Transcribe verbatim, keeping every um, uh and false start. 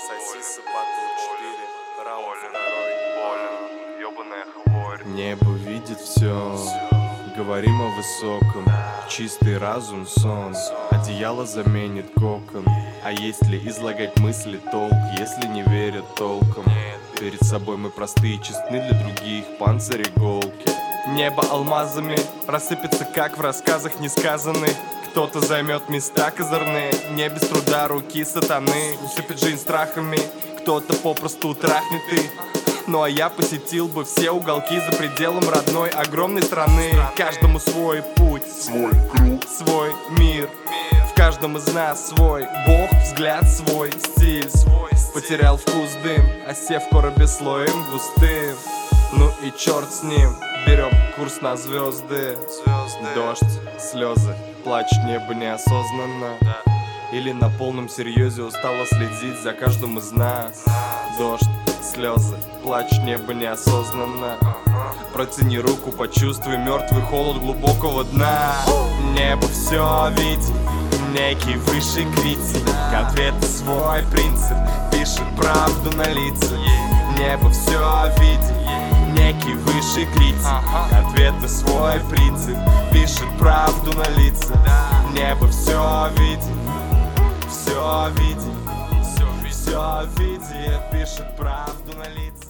Сосисы батл четыре, раунд второй. Ёбаная хворь. Небо видит все, говорим о высоком. Чистый разум, сон, одеяло заменит кокон. А если излагать мысли толк, если не верят толком? Перед собой мы простые, честны для других, панцирь иголки. Небо алмазами рассыпется, как в рассказах несказанных. Кто-то займет места козырные, не без труда руки сатаны. Усыпет жизнь страхами, кто-то попросту трахнет их. Ну а я посетил бы все уголки за пределом родной огромной страны. Каждому свой путь, Свой круг, свой мир. В каждом из нас свой бог, взгляд, свой стиль. Потерял вкус дым, осев в коробе слоем густым. Ну и черт с ним, берем курс на звезды. Дождь, слезы, плач небо неосознанно. Или на полном серьезе устала следить за каждым из нас. Дождь, слезы, плач небо неосознанно. Протяни руку, почувствуй мертвый холод глубокого дна. Небо все видит, некий высший критик. Ответ свой принцип, пишет правду на лицах. Небо все видит, некий высший критик. Ответы свой принцип, пишет правду на лицах. Небо все видит, все видит, все видит, пишет правду на лицах.